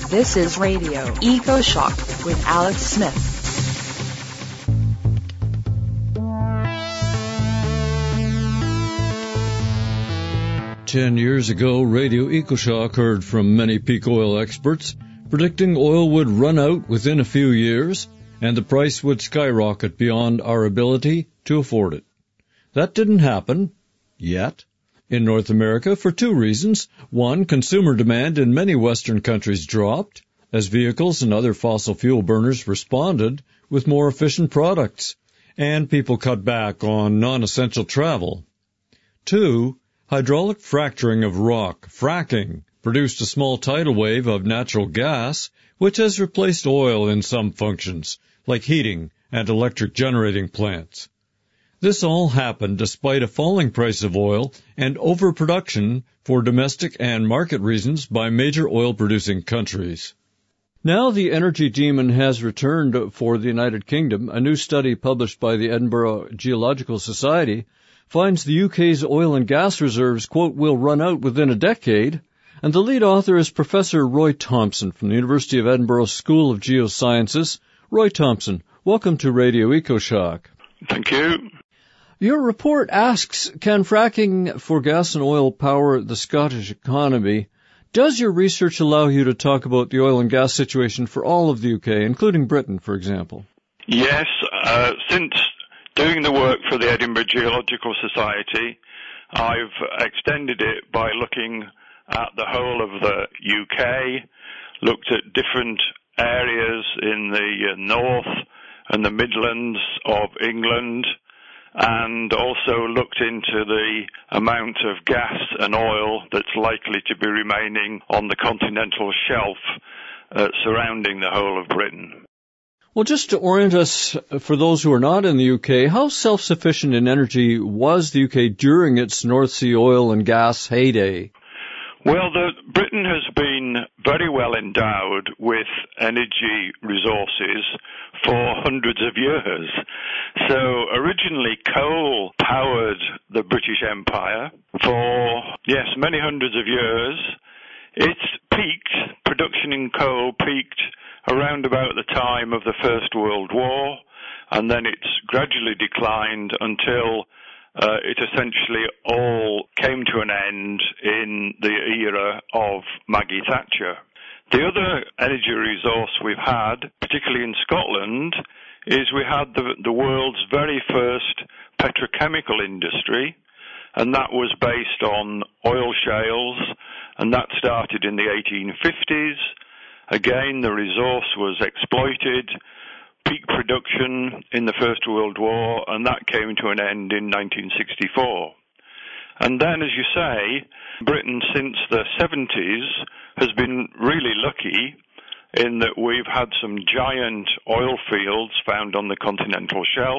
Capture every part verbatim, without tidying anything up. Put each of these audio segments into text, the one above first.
This is Radio EcoShock with Alex Smith. Ten years ago, Radio EcoShock heard from many peak oil experts predicting oil would run out within a few years and the price would skyrocket beyond our ability to afford it. That didn't happen, yet, in North America for two reasons. One, consumer demand in many Western countries dropped as vehicles and other fossil fuel burners responded with more efficient products, and people cut back on non-essential travel. Two, hydraulic fracturing of rock, fracking, produced a small tidal wave of natural gas, which has replaced oil in some functions, like heating and electric generating plants. This all happened despite a falling price of oil and overproduction for domestic and market reasons by major oil-producing countries. Now the energy demon has returned for the United Kingdom. A new study published by the Edinburgh Geological Society finds the U K's oil and gas reserves, quote, will run out within a decade. And the lead author is Professor Roy Thompson from the University of Edinburgh School of Geosciences. Roy Thompson, welcome to Radio EcoShock. Thank you. Your report asks, can fracking for gas and oil power the Scottish economy? Does your research allow you to talk about the oil and gas situation for all of the U K, including Britain, for example? Yes, uh, since doing the work for the Edinburgh Geological Society, I've extended it by looking at the whole of the U K, looked at different areas in the uh, north and the Midlands of England, and also looked into the amount of gas and oil that's likely to be remaining on the continental shelf uh, surrounding the whole of Britain. Well, just to orient us, for those who are not in the U K, how self-sufficient in energy was the U K during its North Sea oil and gas heyday? Well, the, Britain has been very well endowed with energy resources for hundreds of years. So originally coal powered the British Empire for, yes, many hundreds of years. It's peaked, production in coal peaked around about the time of the First World War, and then it's gradually declined until uh, it essentially all came to an end in the era of Maggie Thatcher. The other energy resource we've had, particularly in Scotland, is we had the, the world's very first petrochemical industry, and that was based on oil shales, and that started in the eighteen fifties. Again, the resource was exploited, peak production in the First World War, and that came to an end in nineteen sixty-four. And then, as you say, Britain since the seventies has been really lucky in that we've had some giant oil fields found on the continental shelf,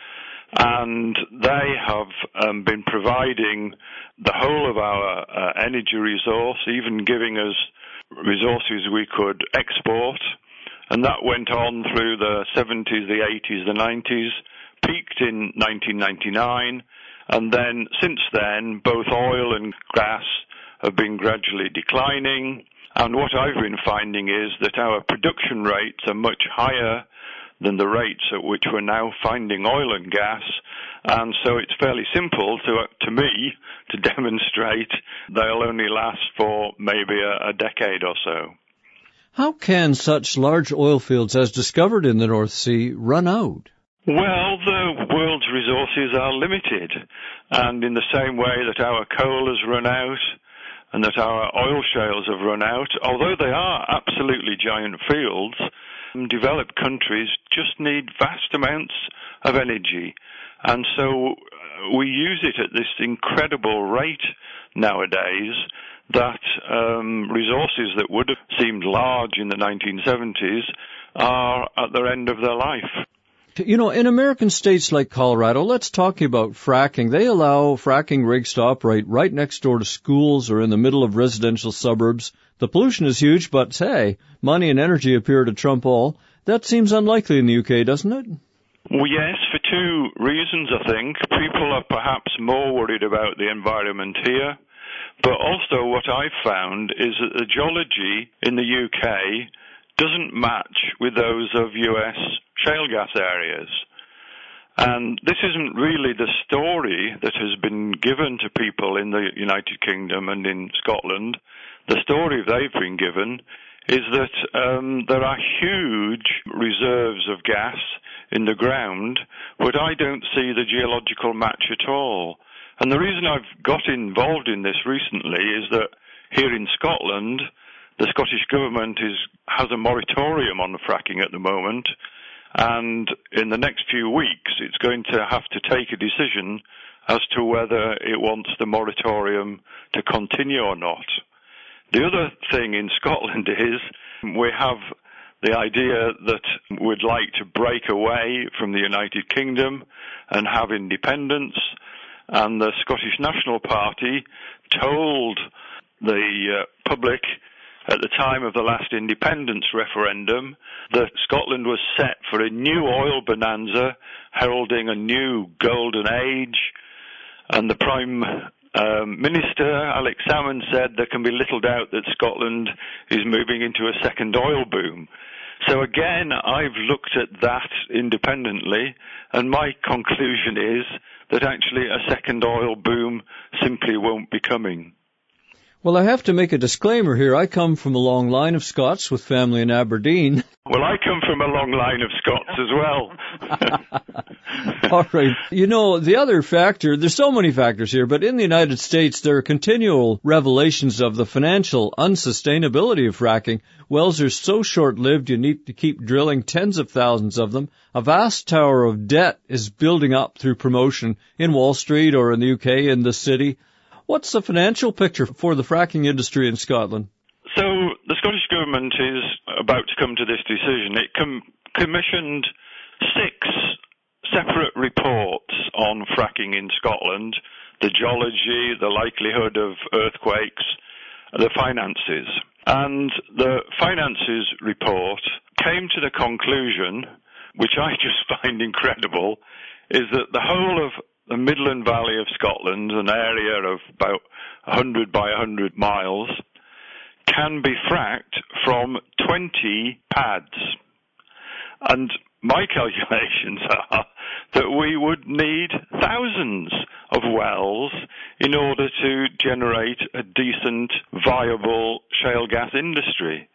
and they have um, been providing the whole of our uh, energy resource, even giving us resources we could export, and that went on through the seventies, the eighties, the nineties, peaked in nineteen ninety-nine, and then since then both oil and gas have been gradually declining, and what I've been finding is that our production rates are much higher than the rates at which we're now finding oil and gas, and so it's fairly simple to to me to demonstrate they'll only last for maybe a, a decade or so. How can such large oil fields as discovered in the North Sea run out? Well, the world's resources are limited, and in the same way that our coal has run out and that our oil shales have run out, although they are absolutely giant fields, developed countries just need vast amounts of energy, and so we use it at this incredible rate nowadays that um, resources that would have seemed large in the nineteen seventies are at the end of their life. You know, in American states like Colorado, let's talk about fracking. They allow fracking rigs to operate right next door to schools or in the middle of residential suburbs. The pollution is huge, but hey, money and energy appear to trump all. That seems unlikely in the U K, doesn't it? Well, yes, for two reasons, I think. People are perhaps more worried about the environment here, But also what I've found is that the geology in the U K doesn't match with those of U S shale gas areas. And this isn't really the story that has been given to people in the United Kingdom and in Scotland. The story they've been given is that um, there are huge reserves of gas in the ground, but I don't see the geological match at all. And the reason I've got involved in this recently is that here in Scotland, the Scottish Government is has a moratorium on fracking at the moment, and in the next few weeks it's going to have to take a decision as to whether it wants the moratorium to continue or not. The other thing in Scotland is we have the idea that we'd like to break away from the United Kingdom and have independence, and the Scottish National Party told the uh, public at the time of the last independence referendum that Scotland was set for a new oil bonanza, heralding a new golden age, and the Prime um, Minister, Alex Salmond, said there can be little doubt that Scotland is moving into a second oil boom. So again, I've looked at that independently, and my conclusion is that actually a second oil boom simply won't be coming. Well, I have to make a disclaimer here. I come from a long line of Scots with family in Aberdeen. Well, I come from a long line of Scots as well. All right. You know, the other factor, there's so many factors here, but in the United States, there are continual revelations of the financial unsustainability of fracking. Wells are so short-lived, you need to keep drilling tens of thousands of them. A vast tower of debt is building up through promotion in Wall Street or in the U K, in the city. What's the financial picture for the fracking industry in Scotland? So the Scottish Government is about to come to this decision. It com- commissioned six separate reports on fracking in Scotland: the geology, the likelihood of earthquakes, the finances. And the finances report came to the conclusion, which I just find incredible, is that the whole of the Midland Valley of Scotland, an area of about one hundred by one hundred miles, can be fracked from twenty pads. And my calculations are that we would need thousands of wells in order to generate a decent, viable shale gas industry.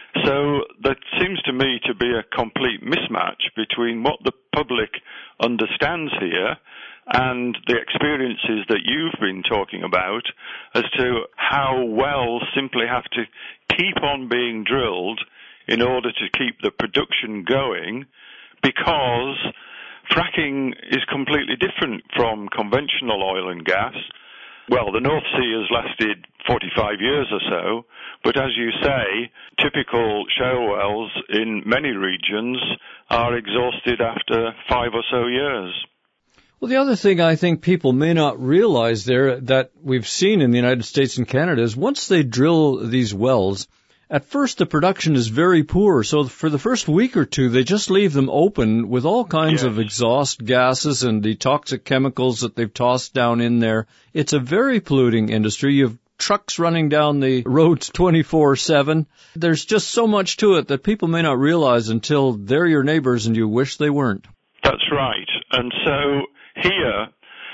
So there seems to me to be a complete mismatch between what the public understands here and the experiences that you've been talking about as to how wells simply have to keep on being drilled in order to keep the production going, because fracking is completely different from conventional oil and gas. Well, the North Sea has lasted forty-five years or so, but as you say, typical shale wells in many regions are exhausted after five or so years. Well, the other thing I think people may not realize there that we've seen in the United States and Canada is once they drill these wells, at first the production is very poor. So for the first week or two, they just leave them open with all kinds yes. of exhaust gases and the toxic chemicals that they've tossed down in there. It's a very polluting industry. You have trucks running down the roads twenty-four seven. There's just so much to it that people may not realize until they're your neighbors and you wish they weren't. That's right. And so here,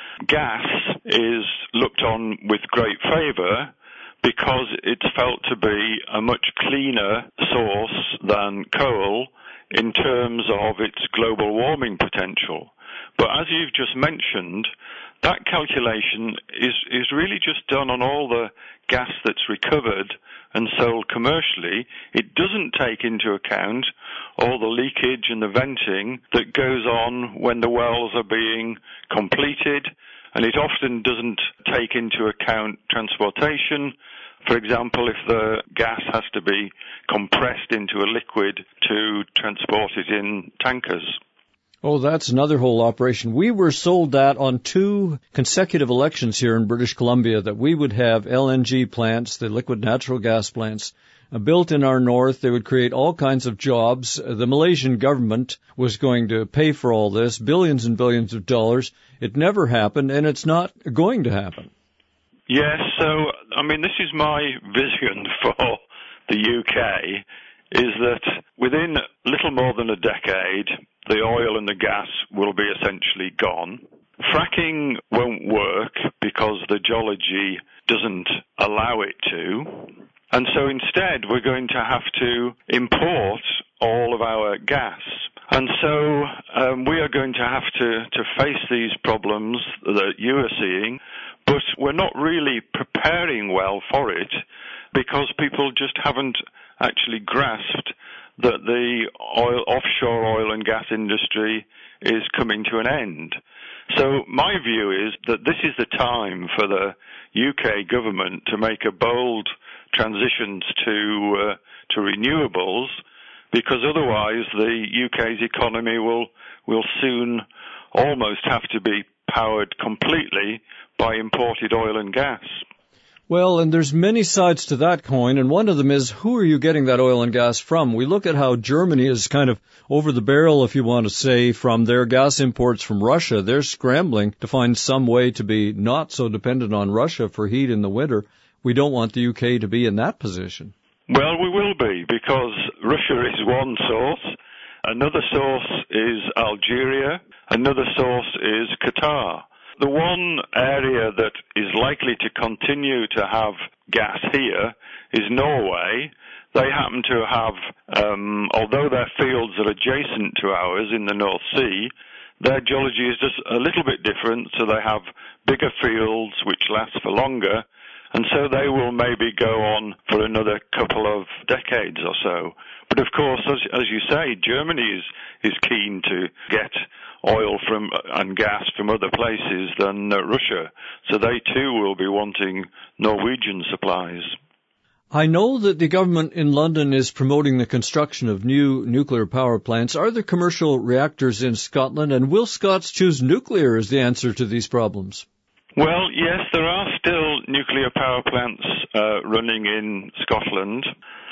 gas is looked on with great favour because it's felt to be a much cleaner source than coal in terms of its global warming potential. But as you've just mentioned, that calculation is, is really just done on all the gas that's recovered and sold commercially. It doesn't take into account all the leakage and the venting that goes on when the wells are being completed, and it often doesn't take into account transportation. For example, if the gas has to be compressed into a liquid to transport it in tankers. Oh, that's another whole operation. We were sold that on two consecutive elections here in British Columbia, that we would have L N G plants, the liquid natural gas plants, uh, built in our north. They would create all kinds of jobs. Uh, the Malaysian government was going to pay for all this, billions and billions of dollars. It never happened, and it's not going to happen. Yes, so, I mean, this is my vision for the U K, is that within little more than a decade, the oil and the gas will be essentially gone. Fracking won't work because the geology doesn't allow it to. And so instead, we're going to have to import all of our gas. And so um, we are going to have to, to face these problems that you are seeing, but we're not really preparing well for it because people just haven't actually grasped that the oil, offshore oil and gas industry is coming to an end. So my view is that this is the time for the U K government to make a bold transition to uh, to renewables, because otherwise the U K's economy will will soon almost have to be powered completely by imported oil and gas. Well, and there's many sides to that coin, and one of them is, who are you getting that oil and gas from? We look at how Germany is kind of over the barrel, if you want to say, from their gas imports from Russia. They're scrambling to find some way to be not so dependent on Russia for heat in the winter. We don't want the U K to be in that position. Well, we will be, because Russia is one source. Another source is Algeria. Another source is Qatar. The one area that is likely to continue to have gas here is Norway. They happen to have, um, although their fields are adjacent to ours in the North Sea, their geology is just a little bit different, so they have bigger fields which last for longer, and so they will maybe go on for another couple of decades or so. But of course, as, as you say, Germany is, is keen to get oil from and gas from other places than uh, Russia, so they too will be wanting Norwegian supplies. I know that the government in London is promoting the construction of new nuclear power plants. Are there commercial reactors in Scotland, and will Scots choose nuclear as the answer to these problems? Well, yes, there are still nuclear power plants uh, running in Scotland,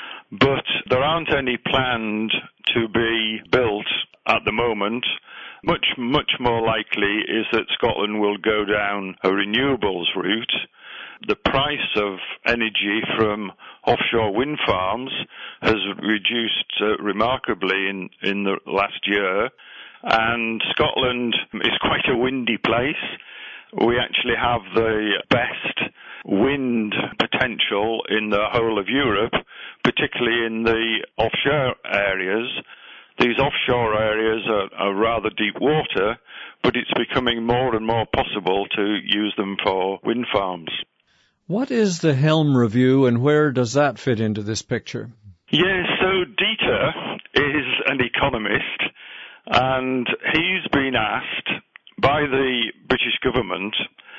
but there aren't any planned to be built at the moment. Much, much more likely is that Scotland will go down a renewables route. The price of energy from offshore wind farms has reduced uh, remarkably in, in the last year, and Scotland is quite a windy place. We actually have the best wind potential in the whole of Europe, particularly in the offshore areas. These offshore areas are, are rather deep water, but it's becoming more and more possible to use them for wind farms. What is the Helm Review, and where does that fit into this picture? Yes, so Dieter is an economist, and he's been asked by the British government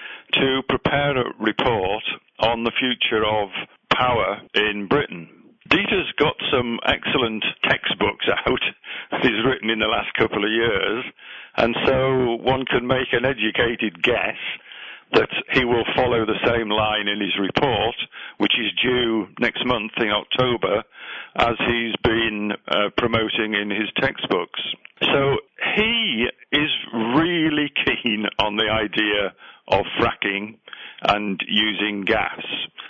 to prepare a report on the future of power in Britain. Dieter's got some excellent textbooks out that he's written in the last couple of years, and so one can make an educated guess that he will follow the same line in his report, which is due next month in October, as he's been uh, promoting in his textbooks. So he is really keen on the idea of fracking and using gas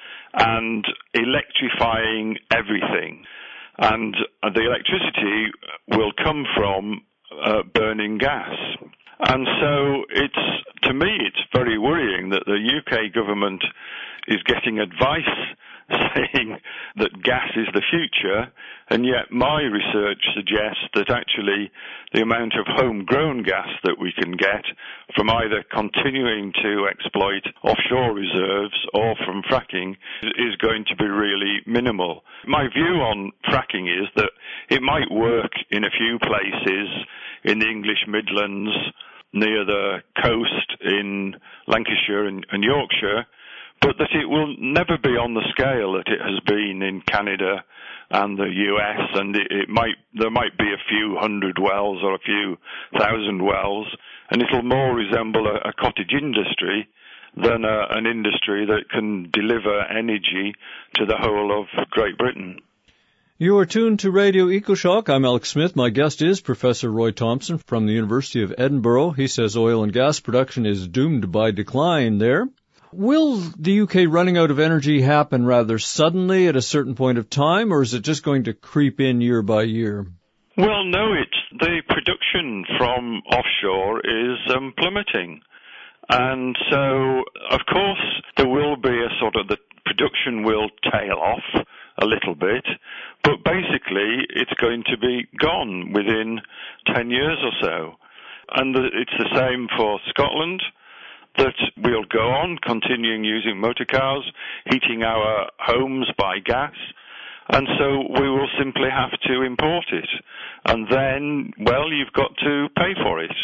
and electrifying everything. And the electricity will come from uh, burning gas. And so it's, to me, it's very worrying that the U K government is getting advice saying that gas is the future, and yet my research suggests that actually the amount of homegrown gas that we can get from either continuing to exploit offshore reserves or from fracking is going to be really minimal. My view on fracking is that it might work in a few places in the English Midlands, near the coast in Lancashire and, and Yorkshire, but that it will never be on the scale that it has been in Canada and the U S, and it, it might there might be a few hundred wells or a few thousand wells, and it'll more resemble a, a cottage industry than a, an industry that can deliver energy to the whole of Great Britain. You are tuned to Radio EcoShock. I'm Alex Smith. My guest is Professor Roy Thompson from the University of Edinburgh. He says oil and gas production is doomed by decline there. Will the U K running out of energy happen rather suddenly at a certain point of time, or is it just going to creep in year by year? Well, no, it's the production from offshore is um, plummeting. And so, of course, there will be a sort of, the production will tail off a little bit, but basically it's going to be gone within ten years or so. And the, it's the same for Scotland, that we'll go on continuing using motor cars, heating our homes by gas, and so we will simply have to import it. And then, well, you've got to pay for it.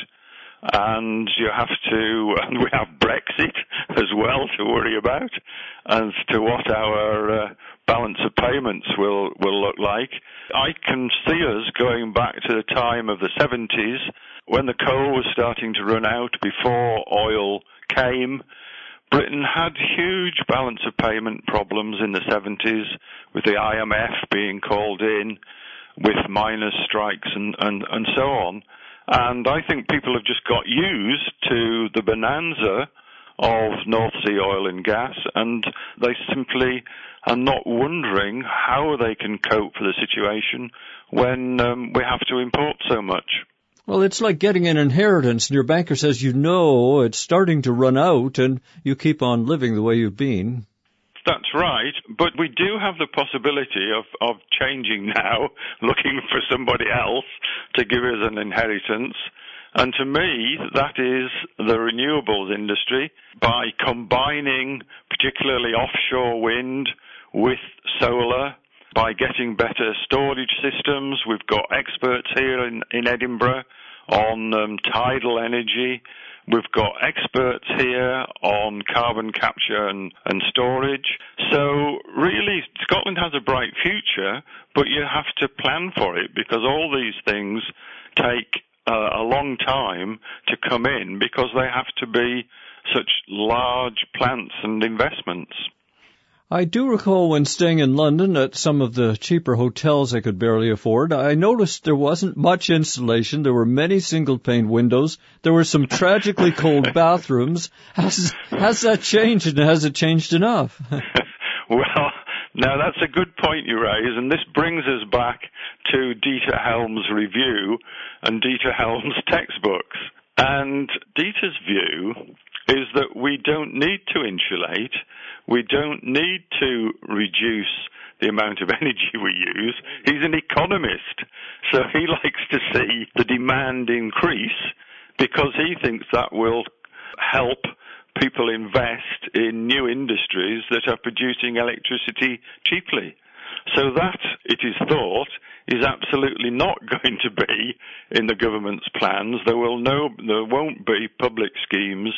And you have to, and we have Brexit as well to worry about as to what our uh, balance of payments will, will look like. I can see us going back to the time of the seventies when the coal was starting to run out before oil came. Britain had huge balance of payment problems in the seventies with the I M F being called in, with miners' strikes and, and, and so on. And I think people have just got used to the bonanza of North Sea oil and gas, and they simply are not wondering how they can cope for the situation when um, we have to import so much. Well, it's like getting an inheritance, and your banker says you know it's starting to run out, and you keep on living the way you've been. That's right, but we do have the possibility of, of changing now, looking for somebody else to give us an inheritance. And to me, that is the renewables industry, by combining particularly offshore wind with solar, by getting better storage systems. We've got experts here in, in Edinburgh on um, tidal energy. We've got experts here on carbon capture and, and storage. So really, Scotland has a bright future, but you have to plan for it because all these things take uh, a long time to come in because they have to be such large plants and investments. I do recall when staying in London at some of the cheaper hotels I could barely afford, I noticed there wasn't much insulation. There were many single-pane windows. There were some tragically cold bathrooms. Has, has that changed, and has it changed enough? Well, now that's a good point you raise, and this brings us back to Dieter Helm's review and Dieter Helm's textbooks. And Dieter's view is that we don't need to insulate. We don't need to reduce the amount of energy we use. He's an economist, so he likes to see the demand increase because he thinks that will help people invest in new industries that are producing electricity cheaply. So that, it is thought, is absolutely not going to be in the government's plans. There will no, there won't be public schemes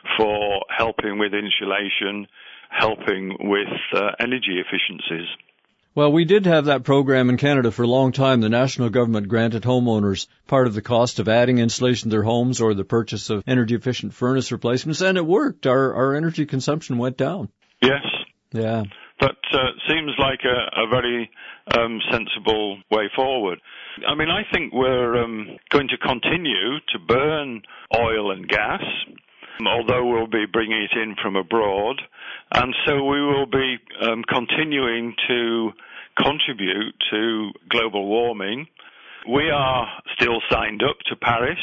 for helping with insulation, helping with uh, energy efficiencies. Well, we did have that program in Canada for a long time. The national government granted homeowners part of the cost of adding insulation to their homes or the purchase of energy-efficient furnace replacements, and it worked. Our, our energy consumption went down. Yes. Yeah. That uh, seems like a, a very um, sensible way forward. I mean, I think we're um, going to continue to burn oil and gas, although we'll be bringing it in from abroad. And so we will be um, continuing to contribute to global warming. We are still signed up to Paris,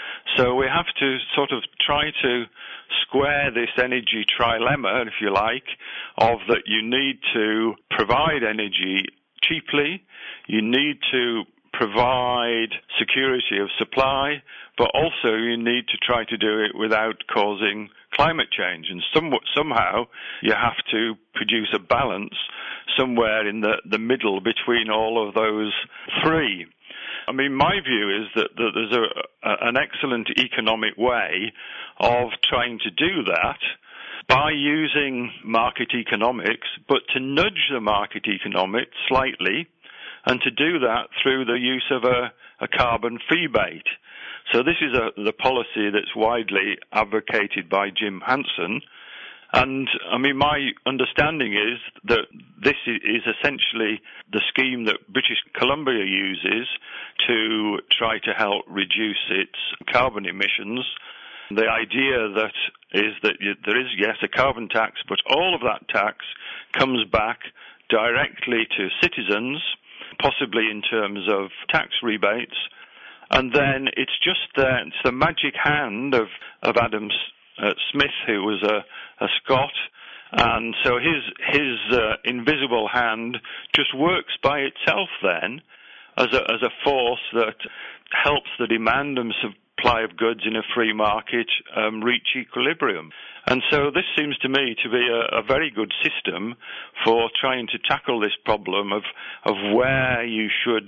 so we have to sort of try to square this energy trilemma, if you like, of that you need to provide energy cheaply, you need to provide security of supply, but also you need to try to do it without causing climate change. And some, somehow you have to produce a balance somewhere in the, the middle between all of those three. I mean, my view is that, that there's a, a, an excellent economic way of trying to do that by using market economics, but to nudge the market economics slightly, and to do that through the use of a, a carbon rebate. So this is a, the policy that's widely advocated by Jim Hansen. And, I mean, my understanding is that this is essentially the scheme that British Columbia uses to try to help reduce its carbon emissions. The idea that is that you, there is, yes, a carbon tax, but all of that tax comes back directly to citizens, possibly in terms of tax rebates, and then it's just the, it's the magic hand of, of Adam uh, Smith, who was a, a Scot, and so his, his uh, invisible hand just works by itself then as a, as a force that helps the demand and supply of goods in a free market um, reach equilibrium. And so this seems to me to be a, a very good system for trying to tackle this problem of, of where you should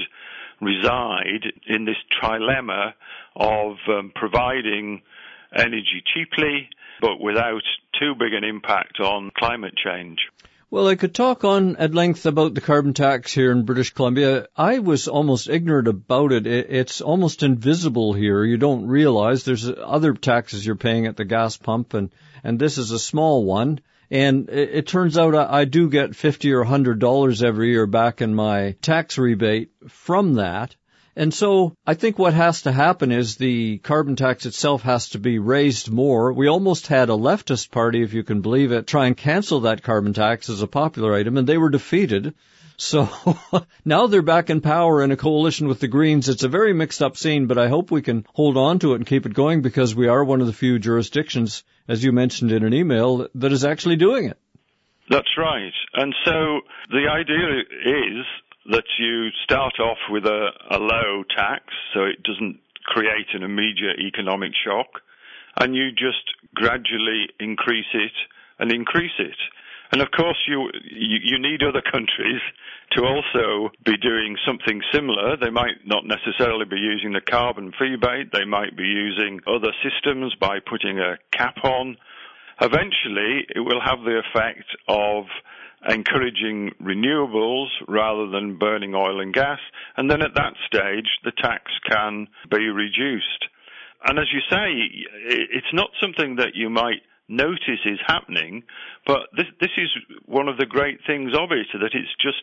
reside in this trilemma of um, providing energy cheaply but without too big an impact on climate change. Well, I could talk on at length about the carbon tax here in British Columbia. I was almost ignorant about it. It's almost invisible here. You don't realize there's other taxes you're paying at the gas pump, and, and this is a small one. And it, it turns out I, I do get fifty or one hundred dollars every year back in my tax rebate from that. And so I think what has to happen is the carbon tax itself has to be raised more. We almost had a leftist party, if you can believe it, try and cancel that carbon tax as a popular item, and they were defeated. So now they're back in power in a coalition with the Greens. It's a very mixed up scene, but I hope we can hold on to it and keep it going because we are one of the few jurisdictions, as you mentioned in an email, that is actually doing it. That's right. And so the idea is that you start off with a, a low tax so it doesn't create an immediate economic shock, and you just gradually increase it and increase it. And of course you, you, you need other countries to also be doing something similar. They might not necessarily be using the carbon rebate, they might be using other systems by putting a cap on. Eventually it will have the effect of encouraging renewables rather than burning oil and gas, and then at that stage the tax can be reduced. And as you say, it's not something that you might notice is happening, but this, this is one of the great things of it, that it's just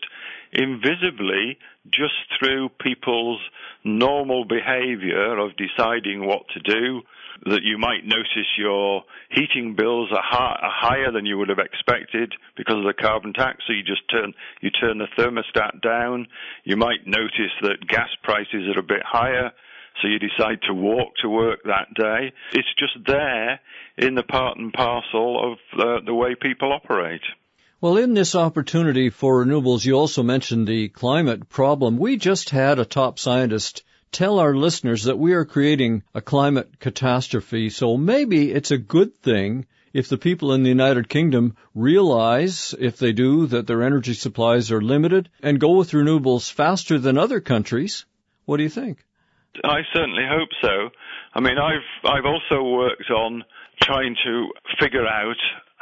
invisibly, just through people's normal behavior of deciding what to do, that you might notice your heating bills are, high, are higher than you would have expected because of the carbon tax, so you just turn you turn the thermostat down. You might notice that gas prices are a bit higher, so you decide to walk to work that day. It's just there in the part and parcel of uh, the way people operate. Well, in this opportunity for renewables, you also mentioned the climate problem. We just had a top scientist tell our listeners that we are creating a climate catastrophe. So maybe it's a good thing if the people in the United Kingdom realize, if they do, that their energy supplies are limited and go with renewables faster than other countries. What do you think? I certainly hope so. I mean, I've I've also worked on trying to figure out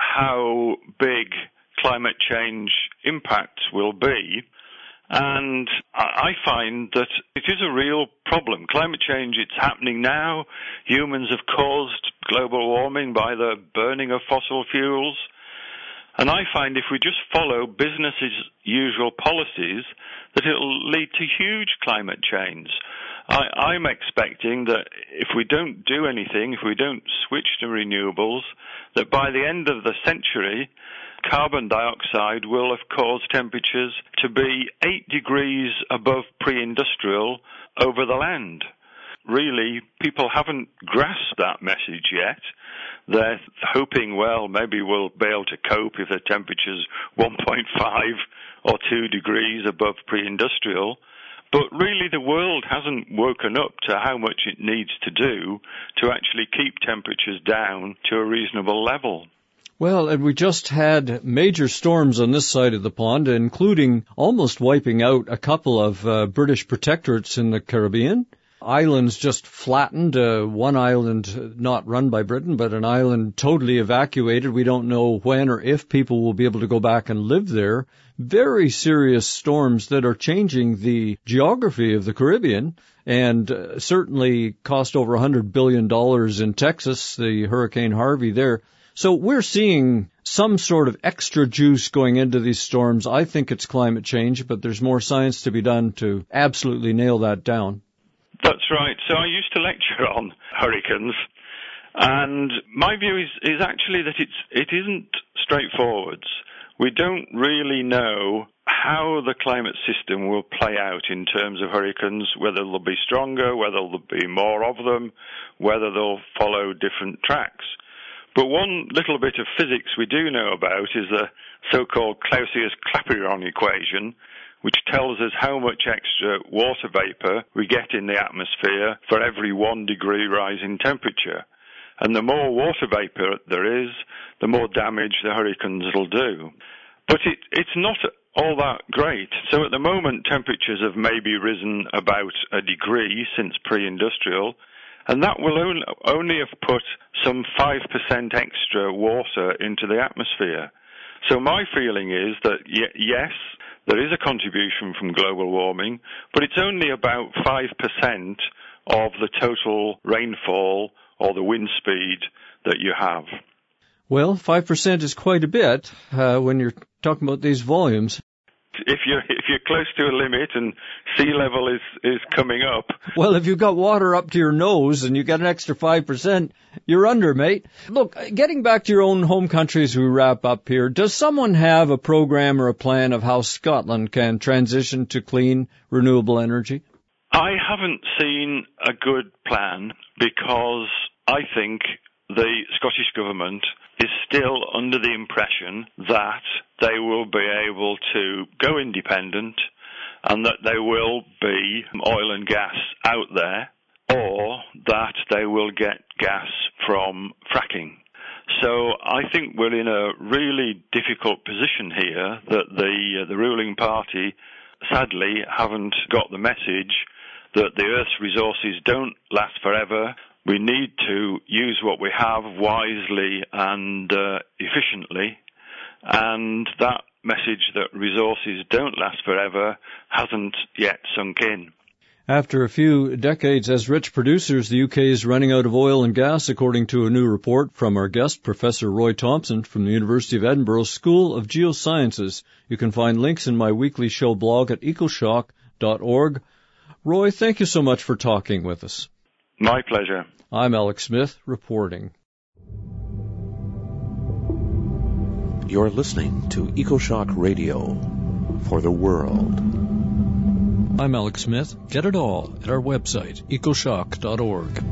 how big climate change impacts will be. And I find that it is a real problem. Climate change, it's happening now. Humans have caused global warming by the burning of fossil fuels. And I find if we just follow business as usual policies, that it will lead to huge climate change. I, I'm expecting that if we don't do anything, if we don't switch to renewables, that by the end of the century, carbon dioxide will have caused temperatures to be eight degrees above pre-industrial over the land. Really, people haven't grasped that message yet. They're hoping, well, maybe we'll be able to cope if the temperature's one point five or two degrees above pre-industrial. But really, the world hasn't woken up to how much it needs to do to actually keep temperatures down to a reasonable level. Well, and we just had major storms on this side of the pond, including almost wiping out a couple of uh, British protectorates in the Caribbean. Islands just flattened, uh, one island not run by Britain, but an island totally evacuated. We don't know when or if people will be able to go back and live there. Very serious storms that are changing the geography of the Caribbean and uh, certainly cost over one hundred billion dollars in Texas, the Hurricane Harvey there. So we're seeing some sort of extra juice going into these storms. I think it's climate change, but there's more science to be done to absolutely nail that down. That's right. So I used to lecture on hurricanes, And my view is, is actually that it's, it isn't straightforward. We don't really know how the climate system will play out in terms of hurricanes, whether they'll be stronger, whether there'll be more of them, whether they'll follow different tracks. But one little bit of physics we do know about is the so-called Clausius-Clapeyron equation, which tells us how much extra water vapor we get in the atmosphere for every one degree rise in temperature. And the more water vapor there is, the more damage the hurricanes will do. But it, it's not all that great. So at the moment, temperatures have maybe risen about a degree since pre-industrial, and that will only, only have put some five percent extra water into the atmosphere. So my feeling is that, y- yes, there is a contribution from global warming, but it's only about five percent of the total rainfall or the wind speed that you have. Well, five percent is quite a bit uh, when you're talking about these volumes. If you're, if you're close to a limit and sea level is, is coming up. Well, if you've got water up to your nose and you got an extra five percent, you're under, mate. Look, getting back to your own home country as we wrap up here, does someone have a program or a plan of how Scotland can transition to clean, renewable energy? I haven't seen a good plan because I think the Scottish Government is still under the impression that they will be able to go independent and that there will be oil and gas out there, or that they will get gas from fracking. So I think we're in a really difficult position here that the uh, the ruling party sadly haven't got the message that the Earth's resources don't last forever. We need to use what we have wisely and uh, efficiently, and that message that resources don't last forever hasn't yet sunk in. After a few decades as rich producers, the U K is running out of oil and gas, according to a new report from our guest, Professor Roy Thompson from the University of Edinburgh School of Geosciences. You can find links in my weekly show blog at ecoshock dot org. Roy, thank you so much for talking with us. My pleasure. I'm Alex Smith, reporting. You're listening to EcoShock Radio for the world. I'm Alex Smith. Get it all at our website, ecoshock dot org.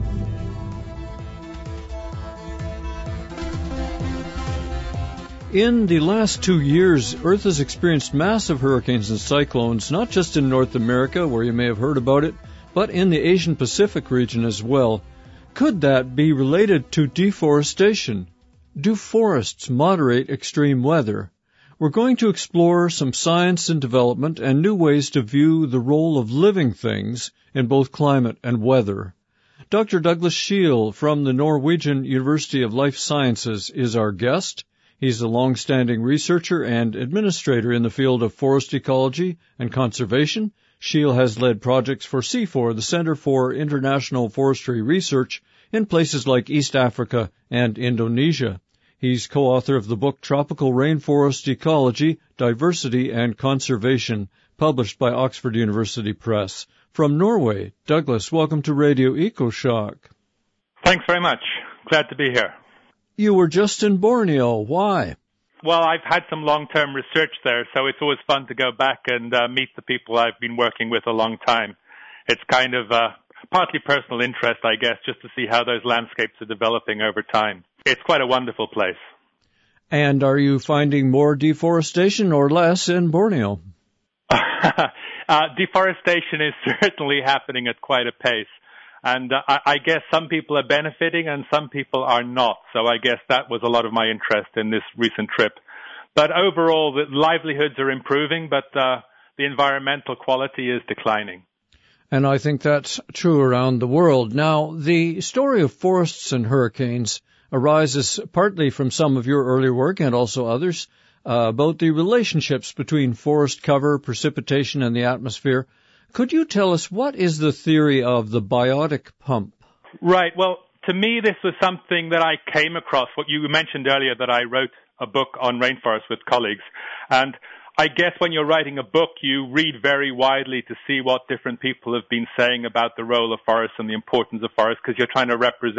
In the last two years, Earth has experienced massive hurricanes and cyclones, not just in North America, where you may have heard about it, but in the Asian Pacific region as well. Could that be related to deforestation? Do forests moderate extreme weather? We're going to explore some science and development and new ways to view the role of living things in both climate and weather. Doctor Douglas Scheel from the Norwegian University of Life Sciences is our guest. He's a long-standing researcher and administrator in the field of forest ecology and conservation. Scheel has led projects for C F O R, the Center for International Forestry Research, in places like East Africa and Indonesia. He's co-author of the book Tropical Rainforest Ecology, Diversity and Conservation, published by Oxford University Press. From Norway, Douglas, welcome to Radio EcoShock. Thanks very much. Glad to be here. You were just in Borneo. Why? Well, I've had some long-term research there, so it's always fun to go back and uh, meet the people I've been working with a long time. It's kind of uh, partly personal interest, I guess, just to see how those landscapes are developing over time. It's quite a wonderful place. And are you finding more deforestation or less in Borneo? uh, deforestation is certainly happening at quite a pace. And uh, I, I guess some people are benefiting and some people are not. So I guess that was a lot of my interest in this recent trip. But overall, the livelihoods are improving, but uh, the environmental quality is declining. And I think that's true around the world. Now, the story of forests and hurricanes arises partly from some of your earlier work and also others uh, about the relationships between forest cover, precipitation, and the atmosphere. Could you tell us what is the theory of the biotic pump? Right. Well, to me, this was something that I came across. What you mentioned earlier, that I wrote a book on rainforests with colleagues. And I guess when you're writing a book, you read very widely to see what different people have been saying about the role of forests and the importance of forests, because you're trying to represent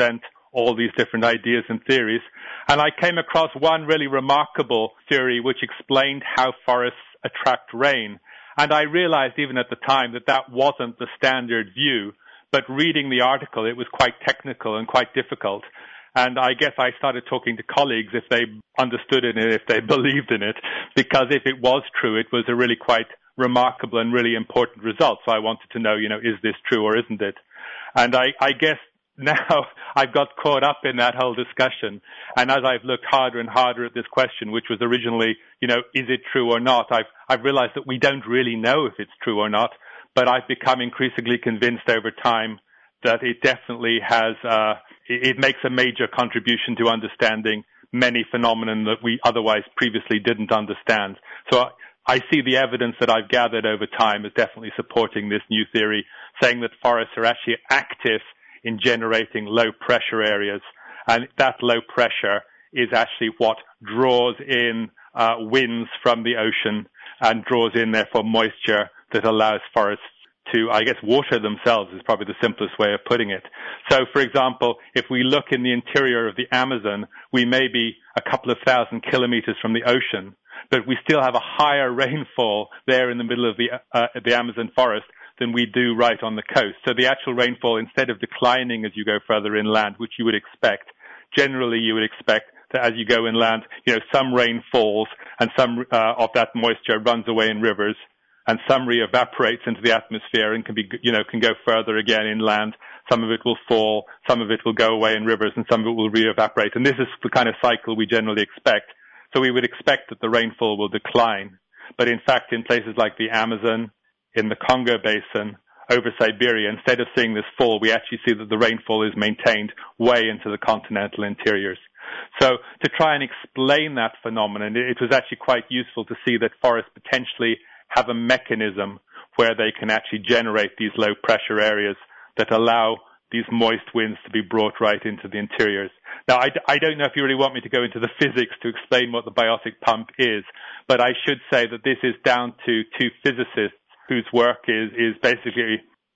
all these different ideas and theories. And I came across one really remarkable theory which explained how forests attract rain. And I realized even at the time that that wasn't the standard view, but reading the article, it was quite technical and quite difficult. And I guess I started talking to colleagues if they understood it and if they believed in it, because if it was true, it was a really quite remarkable and really important result. So I wanted to know, you know, is this true or isn't it? And I, I guess now I've got caught up in that whole discussion. And as I've looked harder and harder at this question, which was originally, you know, is it true or not? I've, I've realized that we don't really know if it's true or not, but I've become increasingly convinced over time that it definitely has, uh, it, it makes a major contribution to understanding many phenomena that we otherwise previously didn't understand. So I, I see the evidence that I've gathered over time as definitely supporting this new theory, saying that forests are actually active in generating low pressure areas. And that low pressure is actually what draws in uh, winds from the ocean and draws in, therefore, moisture that allows forests to, I guess, water themselves is probably the simplest way of putting it. So, for example, if we look in the interior of the Amazon, we may be a couple of thousand kilometers from the ocean, but we still have a higher rainfall there in the middle of the, uh, the Amazon forest than we do right on the coast. So the actual rainfall, instead of declining as you go further inland, which you would expect, generally you would expect that as you go inland, you know, some rain falls and some uh, of that moisture runs away in rivers, and some re-evaporates into the atmosphere and can be, you know, can go further again inland. Some of it will fall, some of it will go away in rivers, and some of it will re-evaporate. And this is the kind of cycle we generally expect. So we would expect that the rainfall will decline. But in fact, in places like the Amazon, in the Congo Basin, over Siberia, instead of seeing this fall, we actually see that the rainfall is maintained way into the continental interiors. So to try and explain that phenomenon, it was actually quite useful to see that forests potentially have a mechanism where they can actually generate these low pressure areas that allow these moist winds to be brought right into the interiors. Now, I, I don't know if you really want me to go into the physics to explain what the biotic pump is, but I should say that this is down to two physicists whose work is, is basically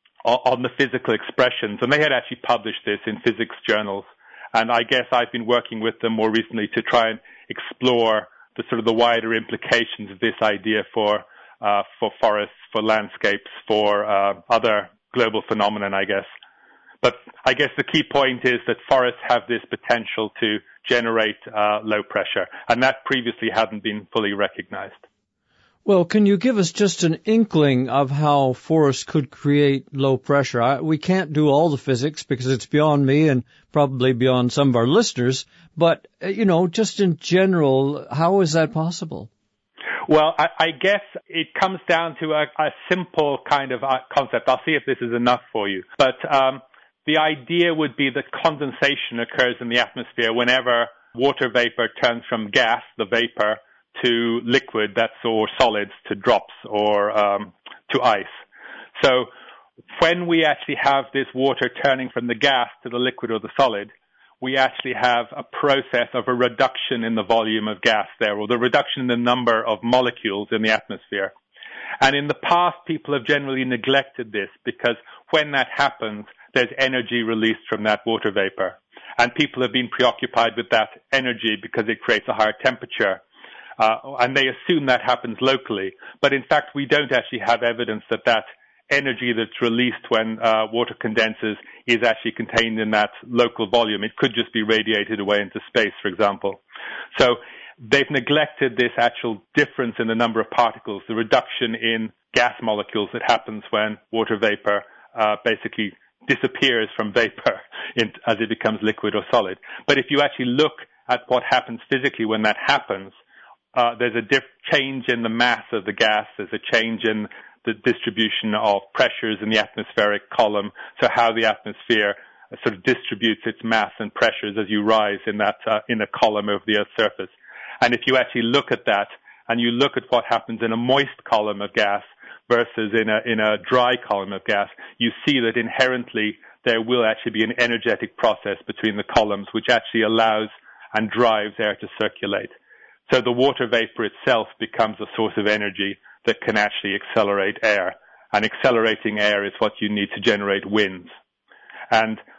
on the physical expressions. And they had actually published this in physics journals. And I guess I've been working with them more recently to try and explore the sort of the wider implications of this idea for, uh, for forests, for landscapes, for, uh, other global phenomenon, I guess. But I guess the key point is that forests have this potential to generate, uh, low pressure. And that previously hadn't been fully recognized. Well, can you give us just an inkling of how forests could create low pressure? I, we can't do all the physics because it's beyond me and probably beyond some of our listeners, but, you know, just in general, how is that possible? Well, I, I guess it comes down to a, a simple kind of concept. I'll see if this is enough for you. But um, the idea would be that condensation occurs in the atmosphere whenever water vapor turns from gas, the vapor, to liquid, that's or solids, to drops or um, to ice. So when we actually have this water turning from the gas to the liquid or the solid, we actually have a process of a reduction in the volume of gas there, or the reduction in the number of molecules in the atmosphere. And in the past, people have generally neglected this because when that happens, there's energy released from that water vapor. And people have been preoccupied with that energy because it creates a higher temperature. Uh, and they assume that happens locally. But in fact, we don't actually have evidence that that energy that's released when uh, water condenses is actually contained in that local volume. It could just be radiated away into space, for example. So they've neglected this actual difference in the number of particles, the reduction in gas molecules that happens when water vapor uh, basically disappears from vapor in, as it becomes liquid or solid. But if you actually look at what happens physically when that happens, Uh, there's a diff- change in the mass of the gas. There's a change in the distribution of pressures in the atmospheric column. So how the atmosphere uh, sort of distributes its mass and pressures as you rise in that uh, in a column over the Earth's surface. And if you actually look at that and you look at what happens in a moist column of gas versus in a in a dry column of gas, you see that inherently there will actually be an energetic process between the columns, which actually allows and drives air to circulate. So the water vapor itself becomes a source of energy that can actually accelerate air. And accelerating air is what you need to generate winds. And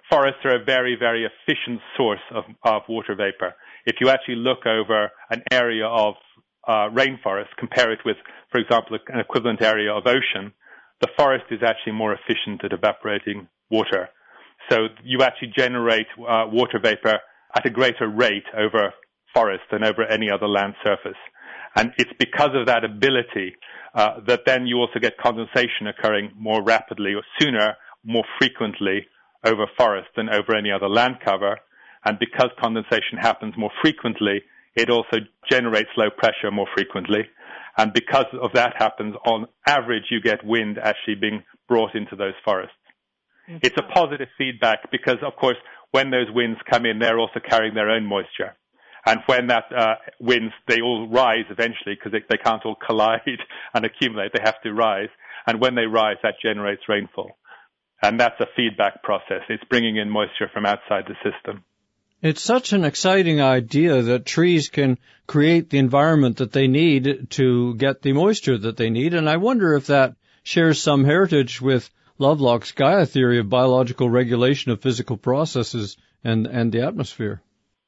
forests are a very, very efficient source of, of water vapor. If you actually look over an area of uh, rainforest, compare it with, for example, an equivalent area of ocean, the forest is actually more efficient at evaporating water. So you actually generate uh, water vapor at a greater rate over forest than over any other land surface. And it's because of that ability uh, that then you also get condensation occurring more rapidly or sooner, more frequently over forest than over any other land cover. And because condensation happens more frequently, it also generates low pressure more frequently. And because of that happens, on average, you get wind actually being brought into those forests. Okay. It's a positive feedback because, of course, when those winds come in, they're also carrying their own moisture. And when that uh, winds, they all rise eventually because they, they can't all collide and accumulate. They have to rise. And when they rise, that generates rainfall. And that's a feedback process. It's bringing in moisture from outside the system. It's such an exciting idea that trees can create the environment that they need to get the moisture that they need. And I wonder if that shares some heritage with Lovelock's Gaia theory of biological regulation of physical processes and, and the atmosphere.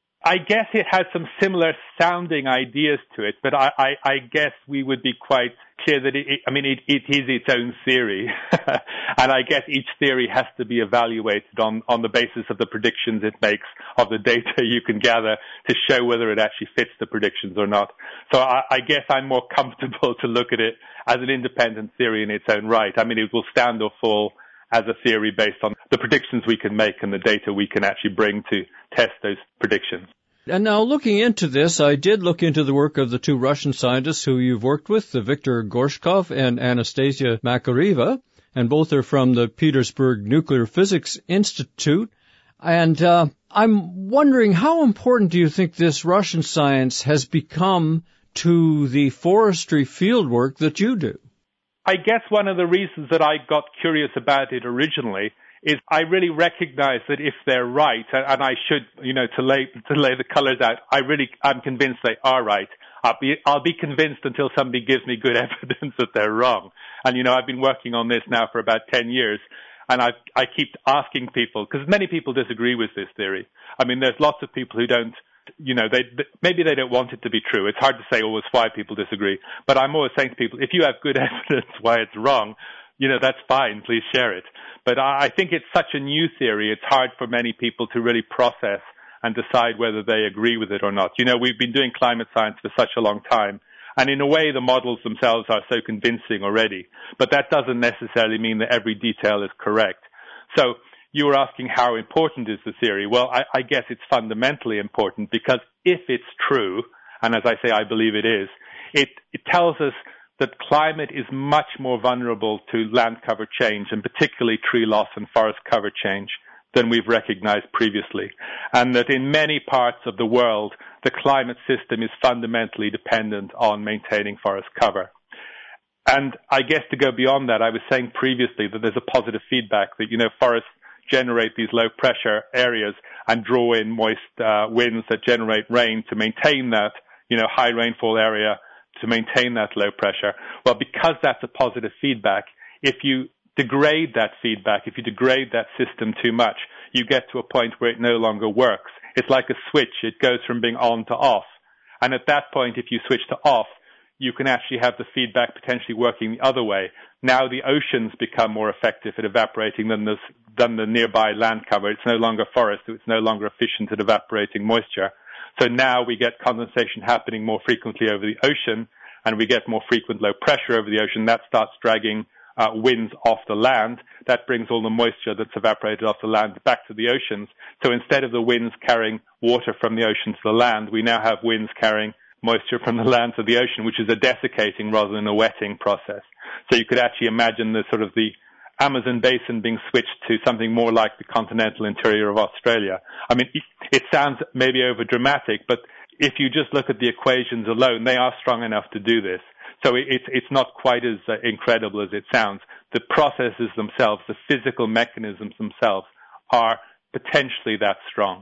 I guess it has some similar sounding ideas to it, but I, I, I guess we would be quite clear that it, it I mean, it, it is its own theory. And I guess each theory has to be evaluated on, on the basis of the predictions it makes, of the data you can gather to show whether it actually fits the predictions or not. So I, I guess I'm more comfortable to look at it as an independent theory in its own right. I mean, it will stand or fall as a theory based on the predictions we can make and the data we can actually bring to test those predictions. And now looking into this, I did look into the work of the two Russian scientists who you've worked with, Viktor Gorshkov and Anastasia Makareva, and both are from the Petersburg Nuclear Physics Institute. And uh, I'm wondering, how important do you think this Russian science has become to the forestry fieldwork that you do? I guess one of the reasons that I got curious about it originally is I really recognize that if they're right, and I should, you know, to lay to lay the colors out, I really, I'm convinced they are right. I'll be, I'll be convinced until somebody gives me good evidence that they're wrong. And, you know, I've been working on this now for about ten years, and I, I keep asking people, because many people disagree with this theory. I mean, there's lots of people who don't, you know, they, maybe they don't want it to be true. It's hard to say always why people disagree. But I'm always saying to people, if you have good evidence why it's wrong, you know, that's fine. Please share it. But I think it's such a new theory. It's hard for many people to really process and decide whether they agree with it or not. You know, we've been doing climate science for such a long time. And in a way, the models themselves are so convincing already. But that doesn't necessarily mean that every detail is correct. So you were asking how important is the theory. Well, I, I guess it's fundamentally important because if it's true, and as I say, I believe it is, it, it tells us that climate is much more vulnerable to land cover change, and particularly tree loss and forest cover change, than we've recognized previously. And that in many parts of the world, the climate system is fundamentally dependent on maintaining forest cover. And I guess to go beyond that, I was saying previously that there's a positive feedback that, you know, forests generate these low pressure areas and draw in moist uh, winds that generate rain to maintain that, you know, high rainfall area, to maintain that low pressure. Well, because that's a positive feedback, if you degrade that feedback, if you degrade that system too much, you get to a point where it no longer works. It's like a switch. It goes from being on to off. And at that point, if you switch to off, you can actually have the feedback potentially working the other way. Now the oceans become more effective at evaporating than the, than the nearby land cover. It's no longer forest. It's no longer efficient at evaporating moisture. So now we get condensation happening more frequently over the ocean, and we get more frequent low pressure over the ocean. That starts dragging uh, winds off the land. That brings all the moisture that's evaporated off the land back to the oceans. So instead of the winds carrying water from the ocean to the land, we now have winds carrying moisture from the land to the ocean, which is a desiccating rather than a wetting process. So you could actually imagine the sort of the Amazon basin being switched to something more like the continental interior of Australia. I mean, it, it sounds maybe over dramatic, but if you just look at the equations alone, they are strong enough to do this. So it, it's, it's not quite as uh, incredible as it sounds. The processes themselves, the physical mechanisms themselves are potentially that strong.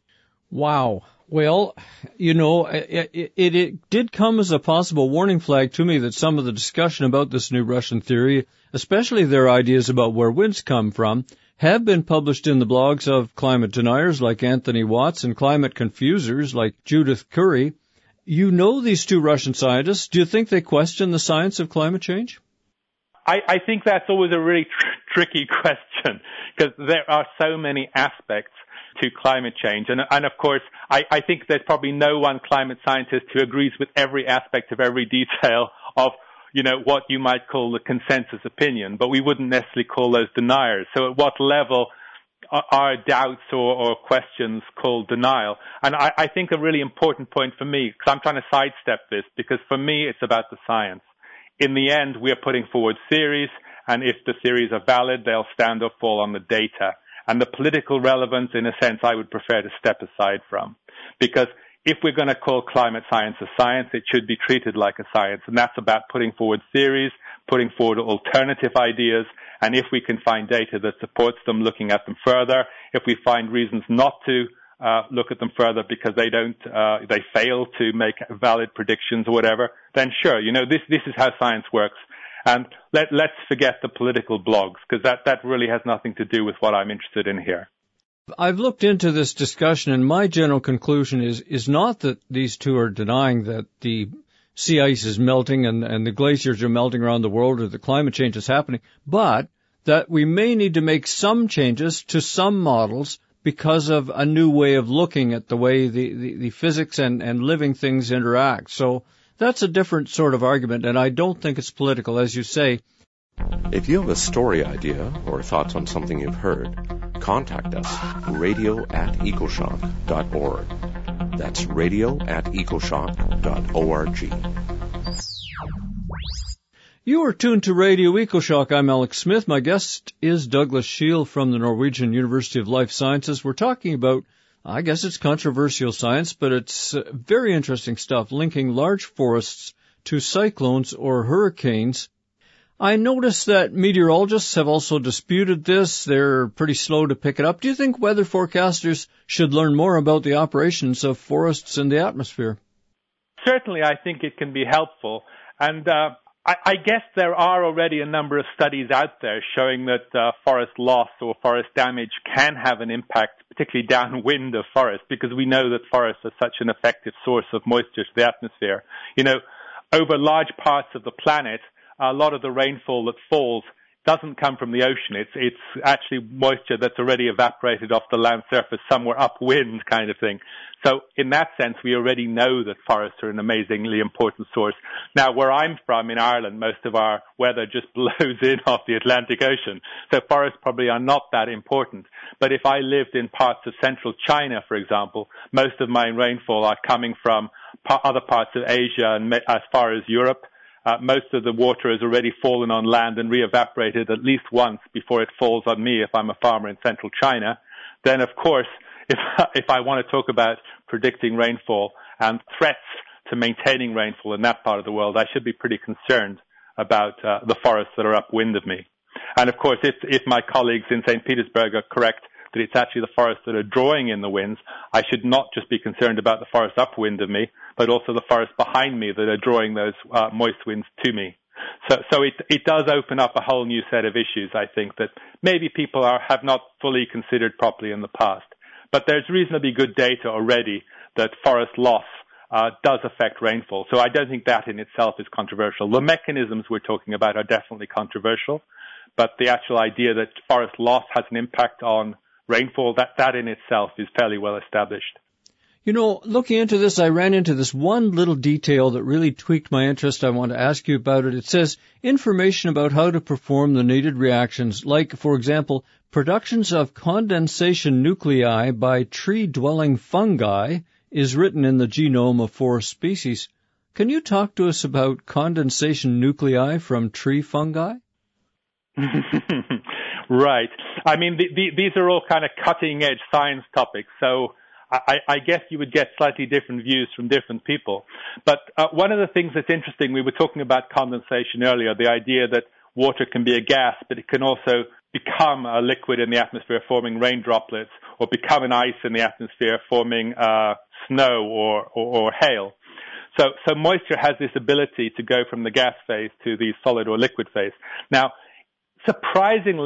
Wow. Well, you know, it, it, it did come as a possible warning flag to me that some of the discussion about this new Russian theory, especially their ideas about where winds come from, have been published in the blogs of climate deniers like Anthony Watts and climate confusers like Judith Curry. You know these two Russian scientists. Do you think they question the science of climate change? I, I think that's always a really tr- tricky question because there are so many aspects to climate change. And, and of course, I, I think there's probably no one climate scientist who agrees with every aspect of every detail of, you know, what you might call the consensus opinion, but we wouldn't necessarily call those deniers. So at what level are, are doubts or, or questions called denial? And I, I think a really important point for me, because I'm trying to sidestep this, because for me it's about the science. In the end, we are putting forward theories, and if the theories are valid, they'll stand or fall on the data. And the political relevance, in a sense, I would prefer to step aside from. Because if we're going to call climate science a science, it should be treated like a science. And that's about putting forward theories, putting forward alternative ideas, and if we can find data that supports them, looking at them further. If we find reasons not to Uh, look at them further because they don't, uh, they fail to make valid predictions or whatever, then sure, you know, this, this is how science works. And let, let's forget the political blogs because that, that really has nothing to do with what I'm interested in here. I've looked into this discussion and my general conclusion is, is not that these two are denying that the sea ice is melting and, and the glaciers are melting around the world or the climate change is happening, but that we may need to make some changes to some models because of a new way of looking at the way the, the, the physics and, and living things interact. So that's a different sort of argument, and I don't think it's political, as you say. If you have a story idea or thoughts on something you've heard, contact us, radio at ecoshock dot org. That's radio at ecoshock dot org. You are tuned to Radio EcoShock. I'm Alex Smith. My guest is Douglas Scheel from the Norwegian University of Life Sciences. We're talking about, I guess it's controversial science, but it's uh, very interesting stuff, linking large forests to cyclones or hurricanes. I noticed that meteorologists have also disputed this. They're pretty slow to pick it up. Do you think weather forecasters should learn more about the operations of forests in the atmosphere? Certainly, I think it can be helpful. And uh I, I guess there are already a number of studies out there showing that uh, forest loss or forest damage can have an impact, particularly downwind of forests, because we know that forests are such an effective source of moisture to the atmosphere. You know, over large parts of the planet, a lot of the rainfall that falls doesn't come from the ocean. It's it's actually moisture that's already evaporated off the land surface somewhere upwind kind of thing. So in that sense, we already know that forests are an amazingly important source. Now, where I'm from in Ireland, most of our weather just blows in off the Atlantic Ocean. So forests probably are not that important. But if I lived in parts of central China, for example, most of my rainfall are coming from other parts of Asia and as far as Europe. Uh, most of the water has already fallen on land and re-evaporated at least once before it falls on me if I'm a farmer in central China. Then, of course, if, if I want to talk about predicting rainfall and threats to maintaining rainfall in that part of the world, I should be pretty concerned about uh, the forests that are upwind of me. And, of course, if, if my colleagues in Saint Petersburg are correct that it's actually the forests that are drawing in the winds, I should not just be concerned about the forest upwind of me, but also the forests behind me that are drawing those uh, moist winds to me. So, so it, it does open up a whole new set of issues, I think, that maybe people are, have not fully considered properly in the past. But there's reasonably good data already that forest loss uh, does affect rainfall. So I don't think that in itself is controversial. The mechanisms we're talking about are definitely controversial, but the actual idea that forest loss has an impact on rainfall, that, that in itself is fairly well established. You know, looking into this, I ran into this one little detail that really tweaked my interest. I want to ask you about it. It says information about how to perform the needed reactions, like, for example, productions of condensation nuclei by tree-dwelling fungi is written in the genome of forest species. Can you talk to us about condensation nuclei from tree fungi? Right. I mean, the, the, these are all kind of cutting-edge science topics, so I, I guess you would get slightly different views from different people. But uh, one of the things that's interesting, we were talking about condensation earlier, the idea that water can be a gas, but it can also become a liquid in the atmosphere forming rain droplets, or become an ice in the atmosphere forming uh, snow or, or, or hail. So, so moisture has this ability to go from the gas phase to the solid or liquid phase. Now, surprisingly,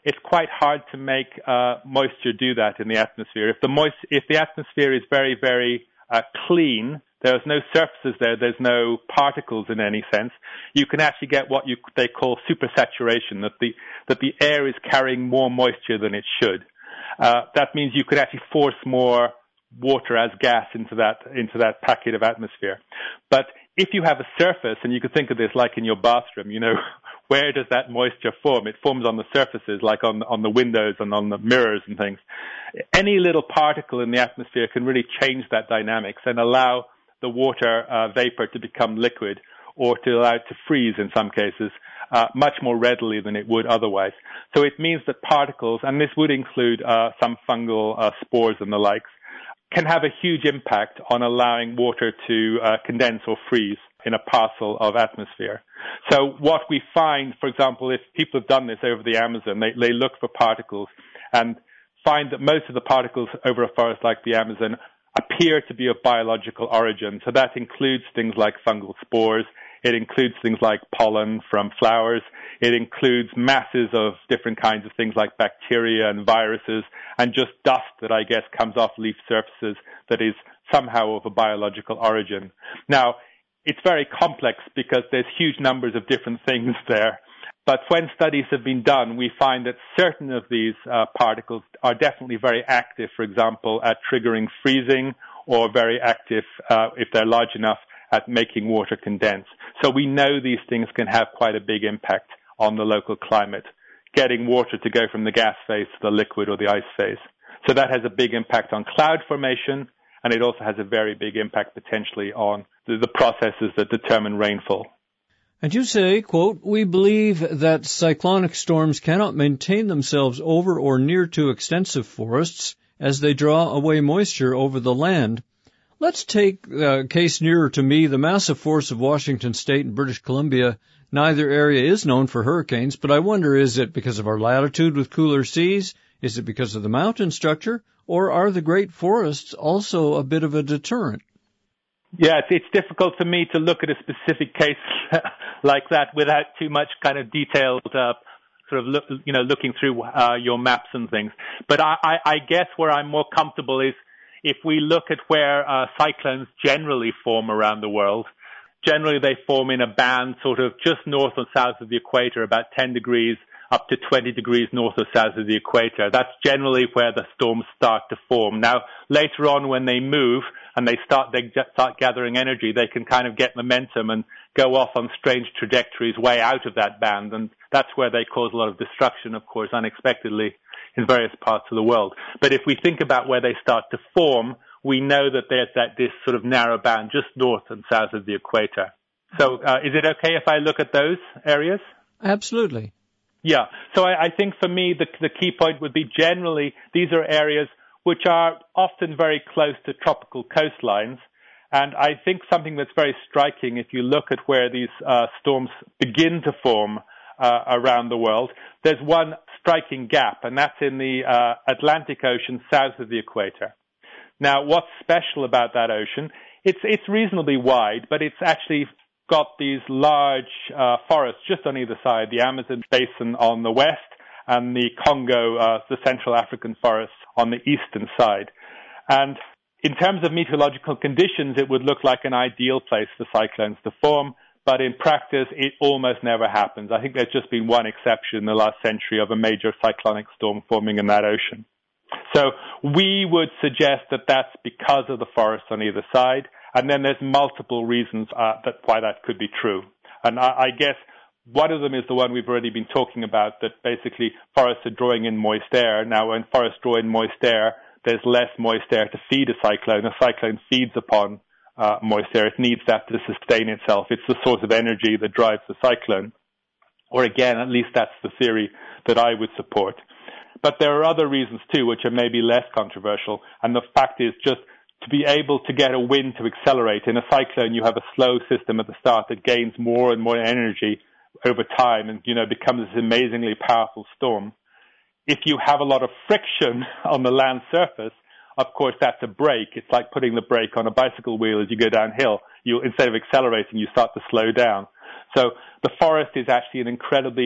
it's quite hard to make uh, moisture do that in the atmosphere. If the moist, if the atmosphere is very, very uh, clean, there's no surfaces there, there's no particles in any sense, you can actually get what you, they call supersaturation, that the, that the air is carrying more moisture than it should. Uh, that means you could actually force more water as gas into that, into that packet of atmosphere. But if you have a surface, and you could think of this like in your bathroom, you know, where does that moisture form? It forms on the surfaces, like on, on the windows and on the mirrors and things. Any little particle in the atmosphere can really change that dynamics and allow the water uh, vapor to become liquid, or to allow it to freeze in some cases, uh, much more readily than it would otherwise. So it means that particles, and this would include uh, some fungal uh, spores and the likes, can have a huge impact on allowing water to uh, condense or freeze in a parcel of atmosphere. So what we find, for example, if people have done this over the Amazon, they, they look for particles and find that most of the particles over a forest like the Amazon appear to be of biological origin. So that includes things like fungal spores. It includes things like pollen from flowers. It includes masses of different kinds of things like bacteria and viruses, and just dust that I guess comes off leaf surfaces that is somehow of a biological origin. Now, it's very complex because there's huge numbers of different things there. But when studies have been done, we find that certain of these uh, particles are definitely very active, for example, at triggering freezing, or very active, uh, if they're large enough, at making water condense. So we know these things can have quite a big impact on the local climate, getting water to go from the gas phase to the liquid or the ice phase. So that has a big impact on cloud formation, and it also has a very big impact potentially on the, the processes that determine rainfall. And you say, quote, "We believe that cyclonic storms cannot maintain themselves over or near to extensive forests as they draw away moisture over the land. Let's take a case nearer to me, the massive forests of Washington State and British Columbia. Neither area is known for hurricanes, but I wonder, is it because of our latitude with cooler seas? Is it because of the mountain structure? Or are the great forests also a bit of a deterrent?" Yeah, it's, it's difficult for me to look at a specific case like that without too much kind of detailed, uh, sort of, look, you know, looking through uh, your maps and things. But I, I, I guess where I'm more comfortable is if we look at where uh, cyclones generally form around the world. Generally, they form in a band sort of just north and south of the equator, about ten degrees up to twenty degrees north or south of the equator. That's generally where the storms start to form. Now, later on when they move and they start, they start gathering energy, they can kind of get momentum and go off on strange trajectories way out of that band. And that's where they cause a lot of destruction, of course, unexpectedly in various parts of the world. But if we think about where they start to form, we know that there's that this sort of narrow band just north and south of the equator. So uh, is it okay if I look at those areas? Absolutely. Yeah. So I, I think for me, the, the key point would be generally these are areas which are often very close to tropical coastlines. And I think something that's very striking, if you look at where these uh, storms begin to form uh, around the world, there's one striking gap, and that's in the uh, Atlantic Ocean south of the equator. Now, what's special about that ocean? It's it's reasonably wide, but it's actually got these large uh, forests just on either side, the Amazon basin on the west and the Congo, uh, the Central African forests on the eastern side. And in terms of meteorological conditions, it would look like an ideal place for cyclones to form, but in practice, it almost never happens. I think there's just been one exception in the last century of a major cyclonic storm forming in that ocean. So we would suggest that that's because of the forests on either side, and then there's multiple reasons uh, that why that could be true. And I, I guess one of them is the one we've already been talking about, that basically forests are drawing in moist air. Now, when forests draw in moist air, there's less moist air to feed a cyclone. A cyclone feeds upon uh, moist air. It needs that to sustain itself. It's the source of energy that drives the cyclone. Or again, at least that's the theory that I would support. But there are other reasons too, which are maybe less controversial. And the fact is just to be able to get a wind to accelerate. In a cyclone, you have a slow system at the start that gains more and more energy over time and, you know, becomes this amazingly powerful storm. If you have a lot of friction on the land surface, of course, that's a brake. It's like putting the brake on a bicycle wheel as you go downhill. You, instead of accelerating, you start to slow down. So the forest is actually an incredibly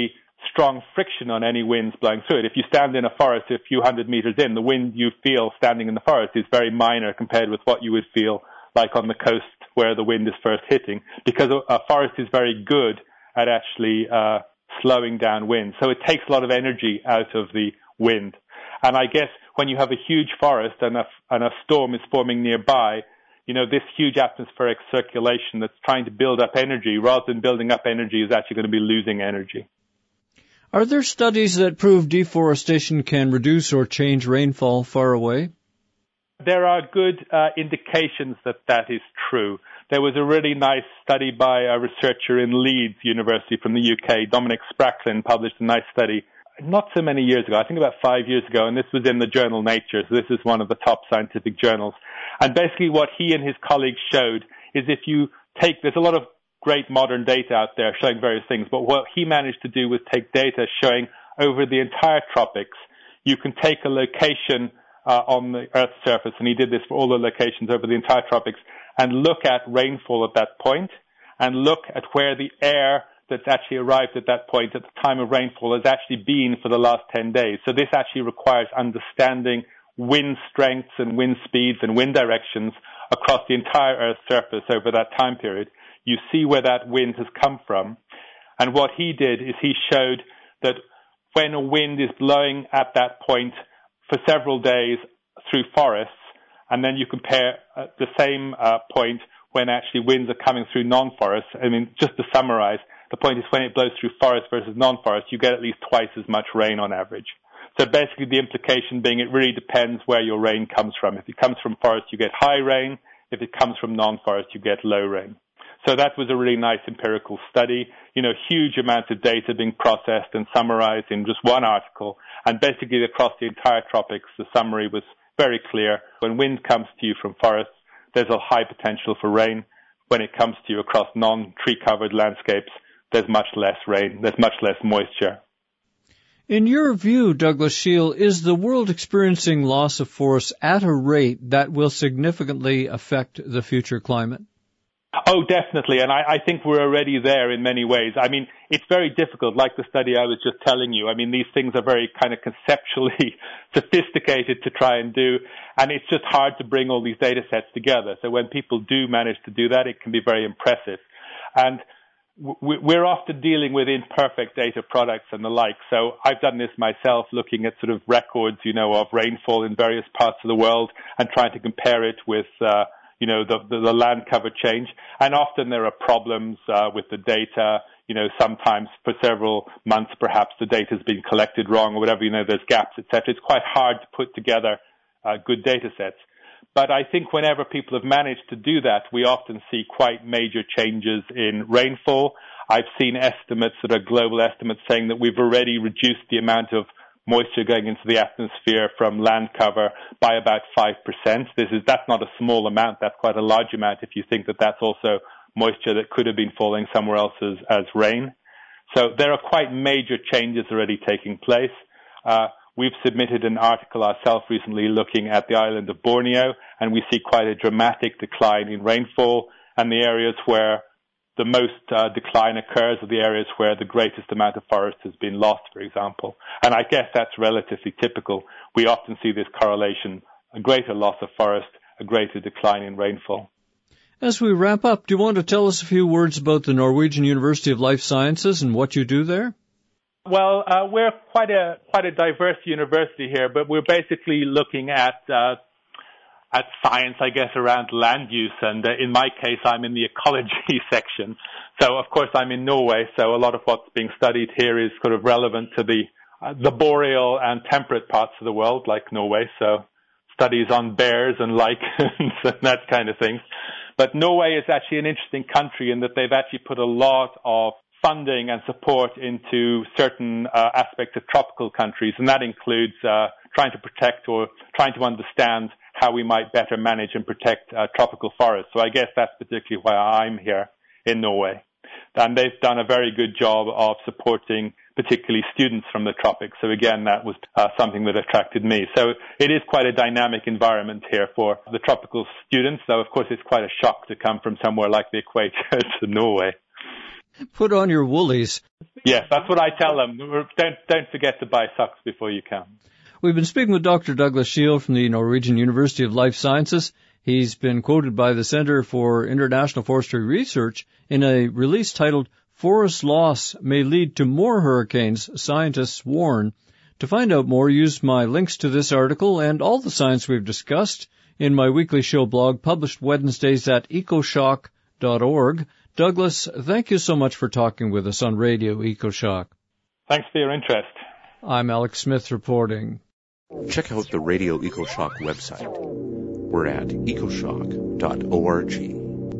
strong friction on any winds blowing through it. If you stand in a forest a few hundred meters in, the wind you feel standing in the forest is very minor compared with what you would feel like on the coast where the wind is first hitting, because a forest is very good at actually uh, slowing down wind. So it takes a lot of energy out of the wind. And I guess when you have a huge forest and a, and a storm is forming nearby, you know, this huge atmospheric circulation that's trying to build up energy, rather than building up energy, is actually going to be losing energy. Are there studies that prove deforestation can reduce or change rainfall far away? There are good uh, indications that that is true. There was a really nice study by a researcher in Leeds University from the U K, Dominic Spracklin, published a nice study not so many years ago, I think about five years ago, and this was in the journal Nature, so this is one of the top scientific journals. And basically what he and his colleagues showed is if you take, there's a lot of great modern data out there showing various things, but what he managed to do was take data showing over the entire tropics, you can take a location uh, on the Earth's surface, and he did this for all the locations over the entire tropics, and look at rainfall at that point, and look at where the air that's actually arrived at that point at the time of rainfall has actually been for the last ten days. So this actually requires understanding wind strengths and wind speeds and wind directions across the entire Earth's surface over that time period. You see where that wind has come from. And what he did is he showed that when a wind is blowing at that point for several days through forests, and then you compare uh, the same uh, point when actually winds are coming through non-forests. I mean, just to summarize, the point is when it blows through forest versus non-forest, you get at least twice as much rain on average. So basically the implication being it really depends where your rain comes from. If it comes from forest, you get high rain. If it comes from non-forest, you get low rain. So that was a really nice empirical study. You know, huge amounts of data being processed and summarized in just one article. And basically across the entire tropics, the summary was very clear. When wind comes to you from forests, there's a high potential for rain. When it comes to you across non-tree covered landscapes, there's much less rain, there's much less moisture. In your view, Douglas Scheel, is the world experiencing loss of forests at a rate that will significantly affect the future climate? Oh, definitely. And I, I think we're already there in many ways. I mean, it's very difficult, like the study I was just telling you. I mean, these things are very kind of conceptually sophisticated to try and do. And it's just hard to bring all these data sets together. So when people do manage to do that, it can be very impressive. And we're often dealing with imperfect data products and the like. So I've done this myself, looking at sort of records, you know, of rainfall in various parts of the world and trying to compare it with, uh, you know, the, the, the land cover change. And often there are problems uh, with the data. You know, sometimes for several months, perhaps the data's been collected wrong or whatever. You know, there's gaps, et cetera. It's quite hard to put together uh, good data sets. But I think whenever people have managed to do that, we often see quite major changes in rainfall. I've seen estimates that are global estimates saying that we've already reduced the amount of moisture going into the atmosphere from land cover by about five percent. This is, that's not a small amount. That's quite a large amount if you think that that's also moisture that could have been falling somewhere else as, as rain. So there are quite major changes already taking place. Uh, We've submitted an article ourselves recently looking at the island of Borneo, and we see quite a dramatic decline in rainfall, and the areas where the most uh, decline occurs are the areas where the greatest amount of forest has been lost, for example. And I guess that's relatively typical. We often see this correlation, a greater loss of forest, a greater decline in rainfall. As we wrap up, do you want to tell us a few words about the Norwegian University of Life Sciences and what you do there? Well, uh, we're quite a quite a diverse university here, but we're basically looking at uh, at science, I guess, around land use. And uh, in my case, I'm in the ecology section. So, of course, I'm in Norway. So a lot of what's being studied here is sort of relevant to the uh, the boreal and temperate parts of the world, like Norway. So studies on bears and lichens and that kind of thing. But Norway is actually an interesting country in that they've actually put a lot of funding and support into certain uh, aspects of tropical countries, and that includes uh, trying to protect or trying to understand how we might better manage and protect uh, tropical forests. So I guess that's particularly why I'm here in Norway. And they've done a very good job of supporting particularly students from the tropics. So again, that was uh, something that attracted me. So it is quite a dynamic environment here for the tropical students, though of course it's quite a shock to come from somewhere like the equator to Norway. Put on your woolies. Yes, that's what I tell them. Don't, don't forget to buy socks before you come. We've been speaking with Doctor Douglas Scheel from the Norwegian University of Life Sciences. He's been quoted by the Center for International Forestry Research in a release titled Forest Loss May Lead to More Hurricanes, Scientists Warn. To find out more, use my links to this article and all the science we've discussed in my weekly show blog published Wednesdays at ecoshock dot org. Douglas, thank you so much for talking with us on Radio EcoShock. Thanks for your interest. I'm Alex Smith reporting. Check out the Radio EcoShock website. We're at ecoshock dot org.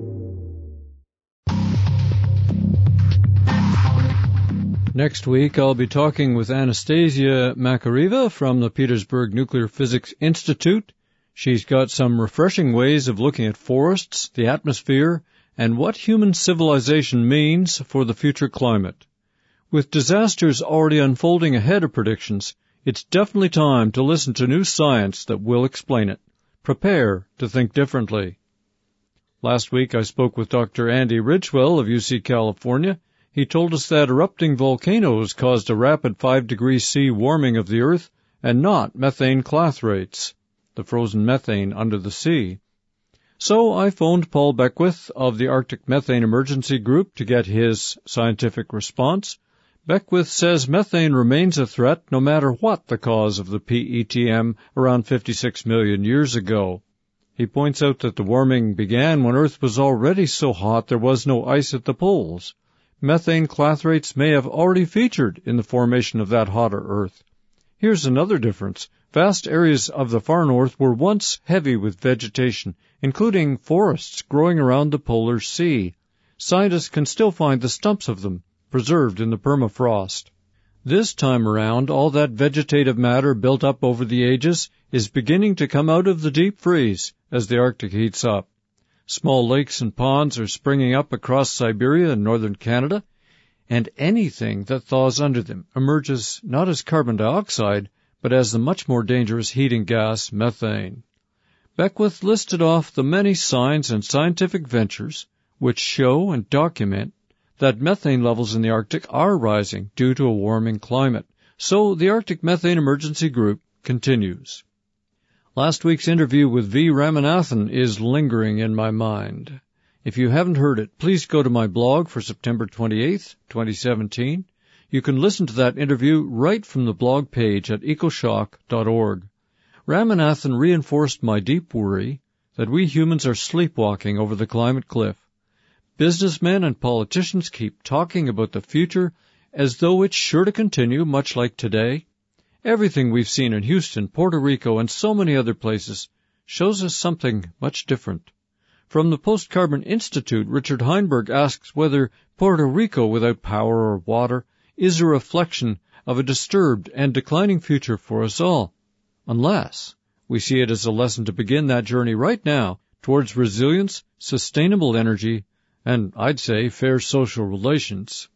Next week, I'll be talking with Anastasia Makariva from the Petersburg Nuclear Physics Institute. She's got some refreshing ways of looking at forests, the atmosphere, and what human civilization means for the future climate. With disasters already unfolding ahead of predictions, it's definitely time to listen to new science that will explain it. Prepare to think differently. Last week, I spoke with Doctor Andy Ridgewell of U C California. He told us that erupting volcanoes caused a rapid five degrees C warming of the Earth and not methane clathrates, the frozen methane under the sea. So I phoned Paul Beckwith of the Arctic Methane Emergency Group to get his scientific response. Beckwith says methane remains a threat no matter what the cause of the P E T M around fifty-six million years ago. He points out that the warming began when Earth was already so hot there was no ice at the poles. Methane clathrates may have already featured in the formation of that hotter Earth. Here's another difference. Vast areas of the far north were once heavy with vegetation, including forests growing around the polar sea. Scientists can still find the stumps of them, preserved in the permafrost. This time around, all that vegetative matter built up over the ages is beginning to come out of the deep freeze as the Arctic heats up. Small lakes and ponds are springing up across Siberia and northern Canada, and anything that thaws under them emerges not as carbon dioxide, but as the much more dangerous heating gas, methane. Beckwith listed off the many signs and scientific ventures which show and document that methane levels in the Arctic are rising due to a warming climate. So the Arctic Methane Emergency Group continues. Last week's interview with V. Ramanathan is lingering in my mind. If you haven't heard it, please go to my blog for September twenty-eighth, twenty seventeen. You can listen to that interview right from the blog page at ecoshock dot org. Ramanathan reinforced my deep worry that we humans are sleepwalking over the climate cliff. Businessmen and politicians keep talking about the future as though it's sure to continue much like today. Everything we've seen in Houston, Puerto Rico, and so many other places shows us something much different. From the Post-Carbon Institute, Richard Heinberg asks whether Puerto Rico without power or water is a reflection of a disturbed and declining future for us all, unless we see it as a lesson to begin that journey right now towards resilience, sustainable energy, and, I'd say, fair social relations.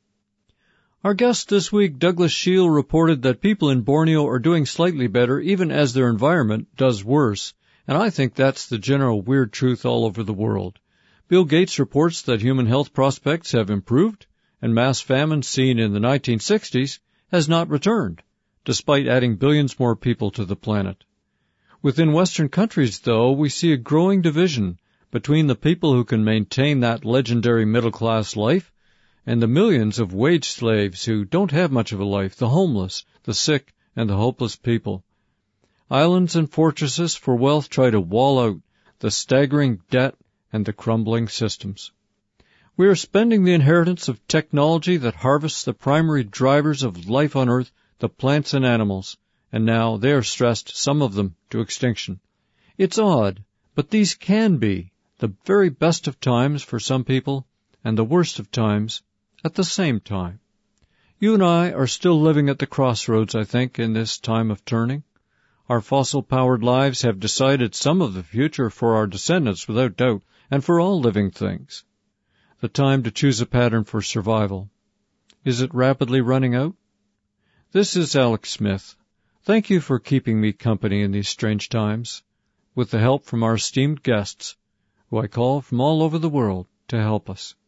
Our guest this week, Douglas Scheel, reported that people in Borneo are doing slightly better even as their environment does worse, and I think that's the general weird truth all over the world. Bill Gates reports that human health prospects have improved, and mass famine seen in the nineteen sixties has not returned, despite adding billions more people to the planet. Within Western countries, though, we see a growing division between the people who can maintain that legendary middle-class life and the millions of wage slaves who don't have much of a life, the homeless, the sick, and the hopeless people. Islands and fortresses for wealth try to wall out the staggering debt and the crumbling systems. We are spending the inheritance of technology that harvests the primary drivers of life on Earth, the plants and animals, and now they are stressed, some of them, to extinction. It's odd, but these can be the very best of times for some people and the worst of times at the same time. You and I are still living at the crossroads, I think, in this time of turning. Our fossil-powered lives have decided some of the future for our descendants, without doubt, and for all living things. The time to choose a pattern for survival. Is it rapidly running out? This is Alex Smith. Thank you for keeping me company in these strange times, with the help from our esteemed guests, who I call from all over the world to help us.